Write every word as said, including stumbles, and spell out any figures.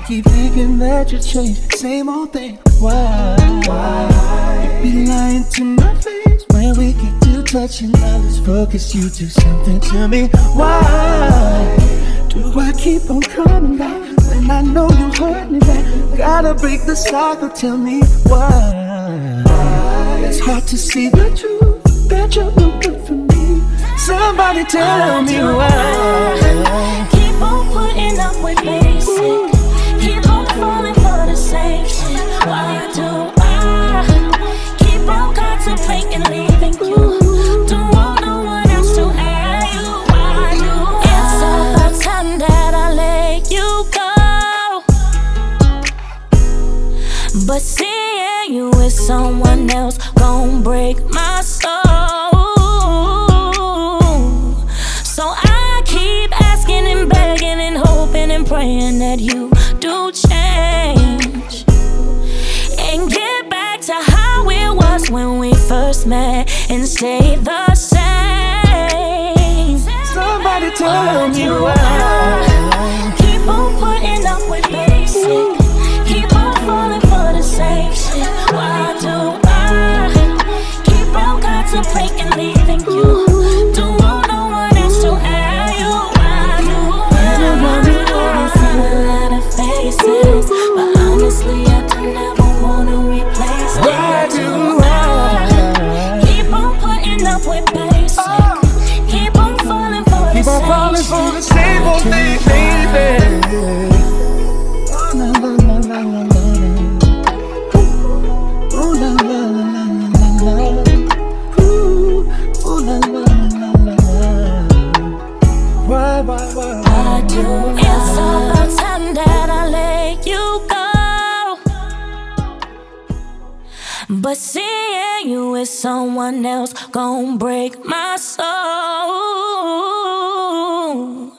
keep thinking that you changed, same old thing. Why? Why? You be lying to my face when we get to touching. Now let's focus, you do something to me. Why do I keep on coming back when I know you hurt me back? Gotta break the cycle, tell me why. It's hard to see the truth, that you're no good for me. Somebody tell me why. Keep on putting up with basic, keep on falling for the same shit. Why do I keep on contemplating leaving you? Don't want no one else to add you. Why do it's about time that I let you go? But seeing you with someone else gon' break my soul. So I keep asking and begging and hoping and praying that you do change and get back to how it was when we first met and stay the same. Somebody tell me why. Keep on putting up with basic, keep on falling for the same shit. Why do I keep on contemplating leaving you? Don't want no one else to have you. Why do I see a lot of faces, but honestly I don't ever wanna replace them. Why do I keep on putting up with basic, keep on falling for the keep on same falling shit. for the same old thing, baby? Oh, la, la, la, la, la, la. Oh, la, la, la, la, la, la. Ooh, oh, la, la, la, la, la. Why, why, why, I do. It's about time that I let you go. But seeing you with someone else gon' break my soul.